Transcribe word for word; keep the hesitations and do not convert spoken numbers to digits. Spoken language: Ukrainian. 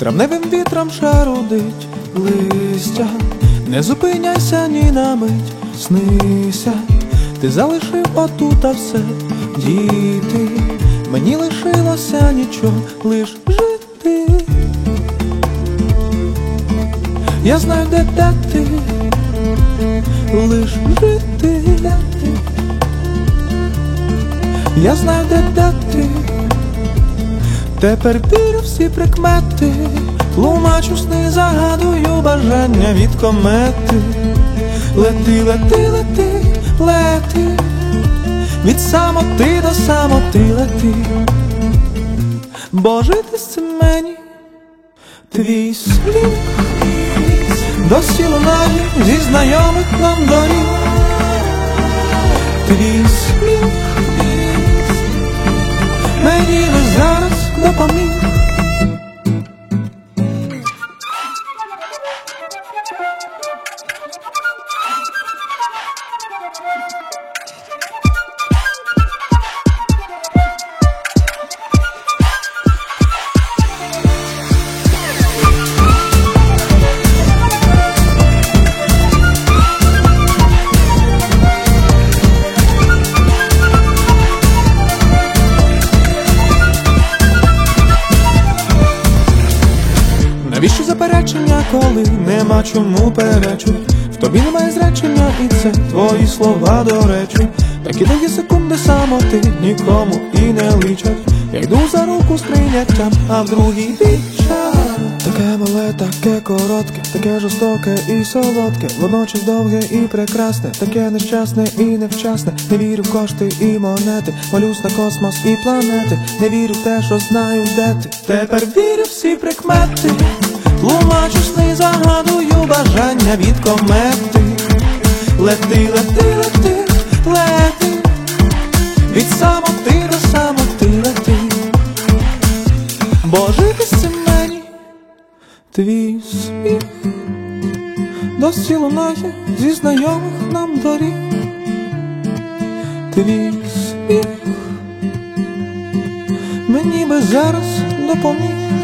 Травневим вітром шарудить листя, не зупиняйся ні на мить, снися. Ти залишив отута все, діти, мені лишилося нічого, лиш жити. Я знаю, де, де ти, лиш жити. Я знаю, де, де ти, тепер вірю всі прикмети, тлумачу сни, загадую бажання від комети. Лети, лети, лети, лети, від самоти до самоти лети, бо жити з цим мені твій слід досі лунає зі знайомих нам доріг. Твій сміх мені би зараз допоміг. Навіщо заперечення, коли нема чому перечу? В тобі немає зречення, і це твої слова до речі. Такі довгі секунди самоти нікому і не личать. Я йду за руку з прийняттям, а в другій відчай. Таке мале, таке коротке, таке жорстоке і солодке, водночас довге і прекрасне, таке нещасне і невчасне. Не вірю в кошти і монети, молюсь на космос і планети. Не вірю в те, що знаю, де ти, тепер вірю всі прикмети, тлумачу сни, загадую бажання від комети. Лети, лети, лети, лети, від самоти до самоти лети, бо жити з цим мені твій сміх досі лунає зі знайомих нам доріг. Твій сміх мені би зараз допоміг.